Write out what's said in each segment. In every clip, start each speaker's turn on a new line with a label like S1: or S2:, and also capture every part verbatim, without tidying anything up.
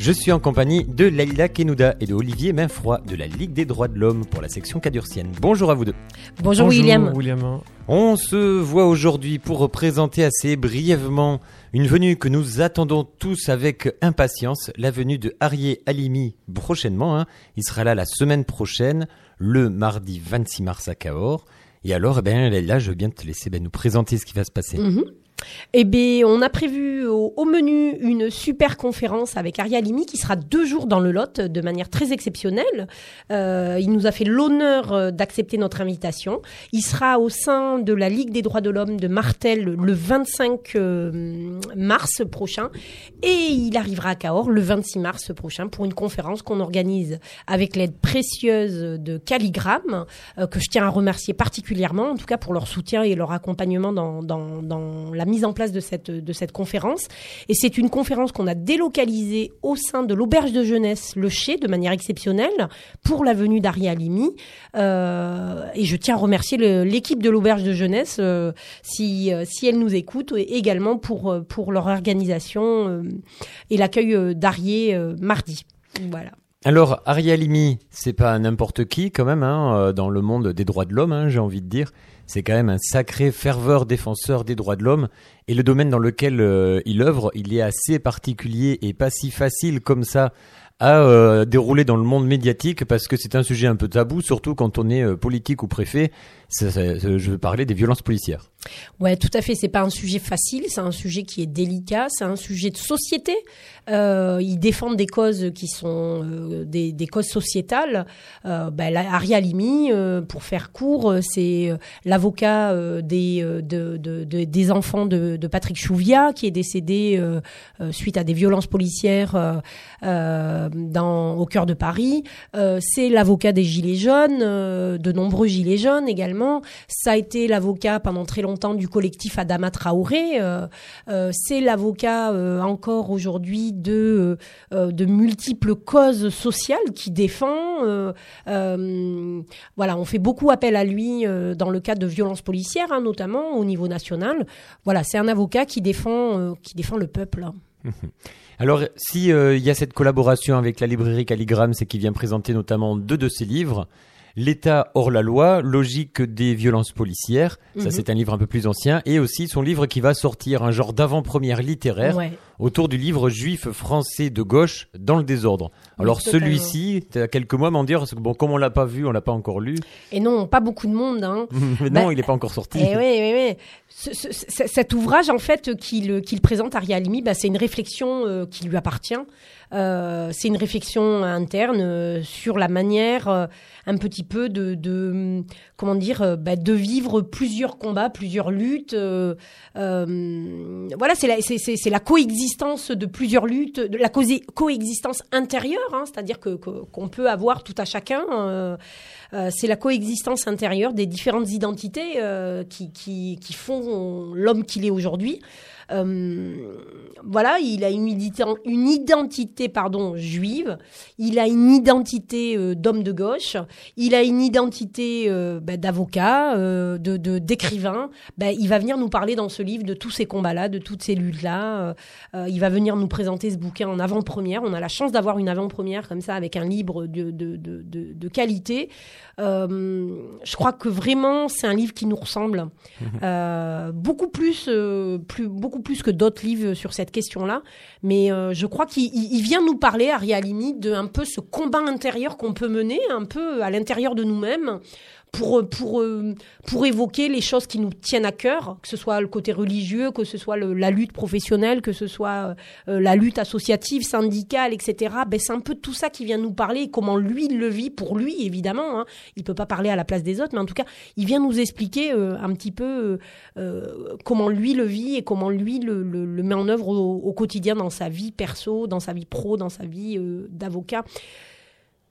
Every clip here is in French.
S1: Je suis en compagnie de Leïla Kenouda et de Olivier Mainfroy de la Ligue des droits de l'homme pour la section cadurcienne. Bonjour à vous deux.
S2: Bonjour, Bonjour William.
S3: William.
S1: On se voit aujourd'hui pour présenter assez brièvement une venue que nous attendons tous avec impatience, la venue de Arié Halimi prochainement. Hein. Il sera là la semaine prochaine, le mardi vingt-six mars à Cahors. Et alors, eh ben, Leïla, je veux bien te laisser ben, nous présenter ce qui va se passer.
S2: Mm-hmm. Eh bien, on a prévu au, au menu une super conférence avec Arié Halimi qui sera deux jours dans le Lot de manière très exceptionnelle. Euh, il nous a fait l'honneur d'accepter notre invitation. Il sera au sein de la Ligue des droits de l'homme de Martel le vingt-cinq mars prochain et il arrivera à Cahors le vingt-six mars prochain pour une conférence qu'on organise avec l'aide précieuse de Calligramme, euh, que je tiens à remercier particulièrement, en tout cas pour leur soutien et leur accompagnement dans, dans, dans la mise en place de cette, de cette conférence. Et c'est une conférence qu'on a délocalisée au sein de l'auberge de jeunesse Le Chet de manière exceptionnelle pour la venue d'Arié Halimi. Euh, et je tiens à remercier le, l'équipe de l'auberge de jeunesse euh, si, euh, si elle nous écoute, et également pour, pour leur organisation euh, et l'accueil euh, d'Arié euh, mardi. Voilà.
S1: Alors, Arié Halimi, c'est pas n'importe qui quand même, hein, dans le monde des droits de l'homme, hein, j'ai envie de dire. C'est quand même un sacré ferveur défenseur des droits de l'homme. Et le domaine dans lequel euh, il œuvre, il est assez particulier et pas si facile comme ça à euh, dérouler dans le monde médiatique parce que c'est un sujet un peu tabou, surtout quand on est euh, politique ou préfet. C'est, c'est, je veux parler des violences policières.
S2: Ouais, tout à fait. C'est pas un sujet facile, c'est un sujet qui est délicat, c'est un sujet de société. Euh, ils défendent des causes qui sont euh, des, des causes sociétales. Euh, ben, Arié Halimi, euh, pour faire court, c'est euh, l'avocat euh, des euh, de, de, de, des enfants de, de Patrick Chouviat qui est décédé euh, euh, suite à des violences policières euh, euh, dans au cœur de Paris. Euh, c'est l'avocat des gilets jaunes, euh, de nombreux gilets jaunes également. Ça a été l'avocat pendant très longtemps du collectif Adama Traoré. Euh, euh, c'est l'avocat euh, encore aujourd'hui de euh, de multiples causes sociales qui défend. Euh, euh, voilà, on fait beaucoup appel à lui euh, dans le cadre de violences policières, hein, notamment au niveau national. Voilà, c'est un avocat qui défend euh, qui défend le peuple.
S1: Alors, si euh, il y a cette collaboration avec la librairie Calligramme, c'est qu'il vient présenter notamment deux de ses livres. L'État hors la loi, logique des violences policières, mmh. ça c'est un livre un peu plus ancien, et aussi son livre qui va sortir, un genre d'avant-première littéraire, ouais. autour du livre juif français de gauche dans le désordre. Alors oui, celui-ci, tu as quelques mots à m'en dire, parce que bon, comme on l'a pas vu, on l'a pas encore lu.
S2: Et non, pas beaucoup de monde. Hein.
S1: Mais bah, non, il n'est pas encore sorti.
S2: Et oui, oui, oui. Ce, ce, ce, cet ouvrage, en fait, qu'il, qu'il présente Arié Halimi, bah, c'est une réflexion euh, qui lui appartient. Euh, c'est une réflexion interne euh, sur la manière euh, un petit peu de, de comment dire, euh, bah, de vivre plusieurs combats, plusieurs luttes. Euh, euh, voilà, c'est la, c'est, c'est, c'est la coexistence de plusieurs luttes, de la co- coexistence intérieure, hein, c'est-à-dire que, que qu'on peut avoir tout à chacun. Euh, euh, c'est la coexistence intérieure des différentes identités euh, qui, qui, qui font l'homme qu'il est aujourd'hui. Euh, voilà, il a une identité, une identité pardon, juive, il a une identité euh, d'homme de gauche, il a une identité euh, bah, d'avocat, euh, de, de, d'écrivain. Bah, il va venir nous parler dans ce livre de tous ces combats-là, de toutes ces luttes-là. Euh, il va venir nous présenter ce bouquin en avant-première. On a la chance d'avoir une avant-première comme ça avec un livre de, de, de, de, de qualité. Euh, je crois que vraiment c'est un livre qui nous ressemble euh, beaucoup plus, euh, plus beaucoup plus que d'autres livres sur cette question-là, mais euh, je crois qu'il il vient nous parler, Arié Halimi, de un peu ce combat intérieur qu'on peut mener un peu à l'intérieur de nous-mêmes pour pour pour évoquer les choses qui nous tiennent à cœur, que ce soit le côté religieux, que ce soit le, la lutte professionnelle, que ce soit euh, la lutte associative, syndicale, et cetera. Ben c'est un peu de tout ça qui vient nous parler et comment lui il le vit pour lui évidemment. Hein. Il peut pas parler à la place des autres, mais en tout cas il vient nous expliquer euh, un petit peu euh, comment lui le vit et comment lui le, le, le met en œuvre au, au quotidien dans sa vie perso, dans sa vie pro, dans sa vie euh, d'avocat.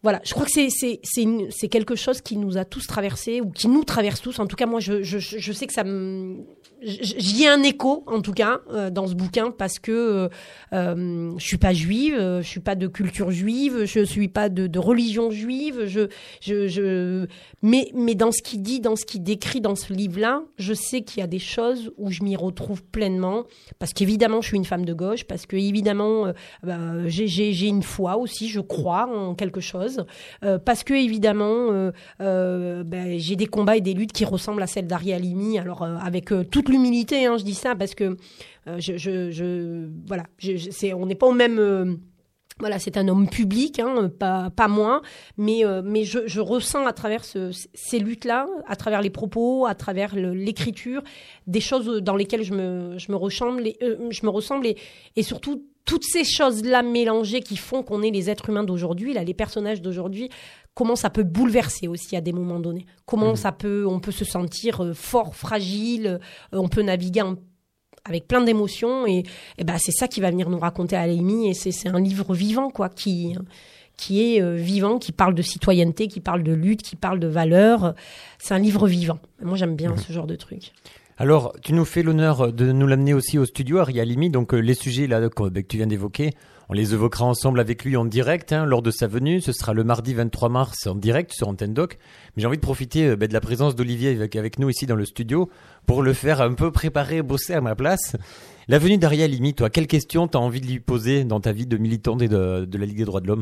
S2: Voilà, je crois que c'est c'est c'est une, c'est quelque chose qui nous a tous traversé ou qui nous traverse tous. En tout cas, moi, je je je sais que ça me j'y ai un écho en tout cas euh, dans ce bouquin parce que euh, je suis pas juive, euh, je suis pas de culture juive, je suis pas de, de religion juive. Je je je mais mais dans ce qu'il dit, dans ce qu'il décrit dans ce livre-là, je sais qu'il y a des choses où je m'y retrouve pleinement parce qu'évidemment, je suis une femme de gauche, parce que évidemment, euh, bah, j'ai j'ai j'ai une foi aussi, je crois en quelque chose. Euh, parce que évidemment euh, euh, ben, j'ai des combats et des luttes qui ressemblent à celles d'Ari Halimi, alors euh, avec euh, toute l'humilité, hein, je dis ça parce que euh, je, je, je voilà je, je, c'est, on n'est pas au même euh, voilà, c'est un homme public, hein, pas, pas moi, mais, euh, mais je, je ressens à travers ce, ces luttes-là, à travers les propos, à travers le, l'écriture, des choses dans lesquelles je me, je me ressemble, et, euh, je me ressemble et, et surtout toutes ces choses-là mélangées qui font qu'on est les êtres humains d'aujourd'hui, là, les personnages d'aujourd'hui, comment ça peut bouleverser aussi à des moments donnés. Comment mmh. ça peut, on peut se sentir fort, fragile, on peut naviguer en avec plein d'émotions et, et ben c'est ça qui va venir nous raconter Halimi et c'est, c'est un livre vivant quoi qui qui est euh, vivant, qui parle de citoyenneté, qui parle de lutte, qui parle de valeurs. C'est un livre vivant. Moi j'aime bien mmh. ce genre de truc.
S1: Alors tu nous fais l'honneur de nous l'amener aussi au studio Ari Halimi, donc euh, les sujets là que, que tu viens d'évoquer, on les évoquera ensemble avec lui en direct hein, lors de sa venue. Ce sera le mardi vingt-trois mars en direct sur Antenne Doc. Mais j'ai envie de profiter euh, bah, de la présence d'Olivier avec, avec nous ici dans le studio pour le faire un peu préparer, bosser à ma place. La venue d'Ari Halimi, toi, quelles questions tu as envie de lui poser dans ta vie de militante et de, de la Ligue des droits de l'homme ?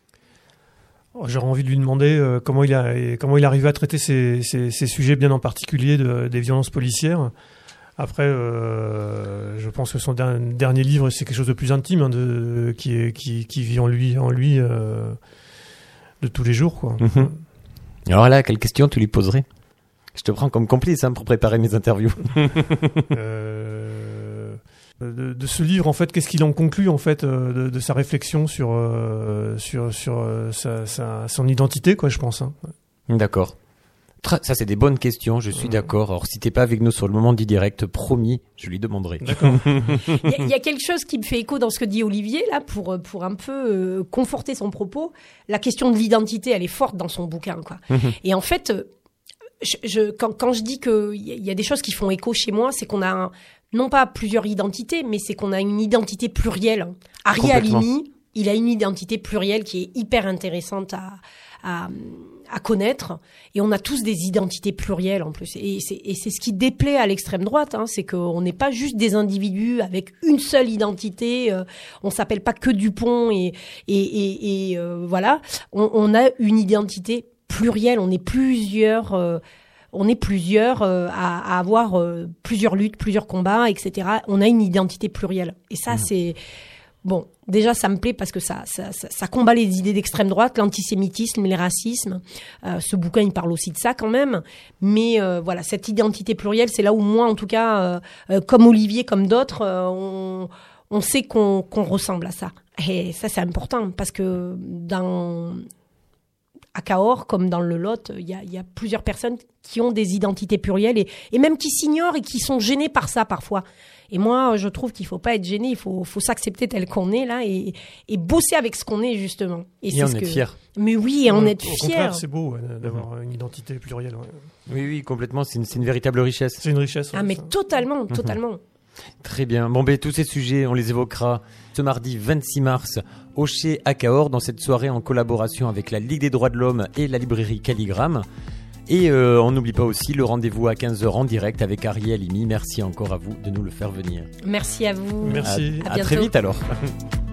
S3: J'aurais envie de lui demander euh, comment il a comment il arrive à traiter ces, ces, ces sujets, bien en particulier de, des violences policières. Après, euh, je pense que son der- dernier livre, c'est quelque chose de plus intime, hein, de, qui, est, qui, qui vit en lui, en lui euh, de tous les jours, quoi.
S1: Mmh. Alors là, quelle question tu lui poserais ? Je te prends comme complice hein, pour préparer mes interviews.
S3: euh, de, de ce livre, en fait, qu'est-ce qu'il en conclut, en fait, de, de sa réflexion sur, euh, sur, sur euh, sa, sa, son identité, quoi, je pense. Hein.
S1: D'accord. Ça, c'est des bonnes questions, je suis d'accord. Alors, si t'es pas avec nous sur le moment du direct, promis, je lui demanderai.
S3: D'accord.
S2: Il y, a, il y a quelque chose qui me fait écho dans ce que dit Olivier, là, pour, pour un peu euh, conforter son propos. La question de l'identité, elle est forte dans son bouquin, quoi. Et en fait, je, je, quand, quand je dis qu'il y, y a des choses qui font écho chez moi, c'est qu'on a, un, non pas plusieurs identités, mais c'est qu'on a une identité plurielle. Ari Halimi, il a une identité plurielle qui est hyper intéressante à... à à connaître, et on a tous des identités plurielles en plus, et c'est, et c'est ce qui déplaît à l'extrême droite, hein, c'est qu'on n'est pas juste des individus avec une seule identité, euh, on s'appelle pas que Dupont, et, et, et, et euh, voilà, on, on a une identité plurielle, on est plusieurs... Euh, on est plusieurs euh, à, à avoir euh, plusieurs luttes, plusieurs combats, et cetera. On a une identité plurielle, et ça, mmh. c'est... Bon, déjà, ça me plaît parce que ça, ça, ça, ça combat les idées d'extrême droite, l'antisémitisme, les racismes. Euh, ce bouquin, il parle aussi de ça quand même. Mais euh, voilà, cette identité plurielle, c'est là où moi, en tout cas, euh, euh, comme Olivier, comme d'autres, euh, on, on sait qu'on, qu'on ressemble à ça. Et ça, c'est important parce que dans... à Cahors, comme dans le Lot, il y a, y a plusieurs personnes qui ont des identités plurielles et, et même qui s'ignorent et qui sont gênées par ça parfois. Et moi, je trouve qu'il faut pas être gêné, il faut, faut s'accepter tel qu'on est là et, et bosser avec ce qu'on est justement.
S1: Et, et
S2: c'est
S1: en
S2: ce
S1: être
S2: que...
S1: fier.
S2: Mais oui, et en
S3: ouais,
S2: être
S3: au
S2: fier.
S3: Contraire, c'est beau ouais, d'avoir mmh. une identité plurielle. Ouais.
S1: Oui, oui, complètement. C'est une, c'est une véritable richesse.
S3: C'est une richesse.
S2: Ah,
S3: ouais,
S2: mais
S3: ça.
S2: totalement, mmh. totalement.
S1: Très bien. Bon, ben tous ces sujets, on les évoquera ce mardi vingt-six mars au Chez à Cahors dans cette soirée en collaboration avec la Ligue des droits de l'homme et la librairie Calligramme. Et euh, on n'oublie pas aussi le rendez-vous à quinze heures en direct avec Ari Halimi. Merci encore à vous de nous le faire venir.
S2: Merci à vous.
S3: Merci.
S1: À, à très vite alors.